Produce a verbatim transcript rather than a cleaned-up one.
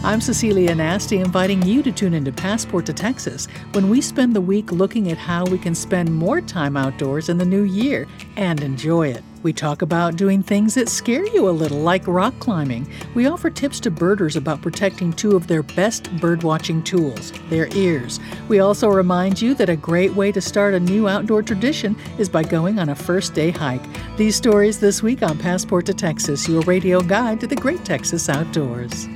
I'm Cecilia Nasty, inviting you to tune into Passport to Texas when we spend the week looking at how we can spend more time outdoors in the new year and enjoy it. We talk about doing things that scare you a little, like rock climbing. We offer tips to birders about protecting two of their best birdwatching tools, their ears. We also remind you that a great way to start a new outdoor tradition is by going on a first-day hike. These stories this week on Passport to Texas, your radio guide to the great Texas outdoors.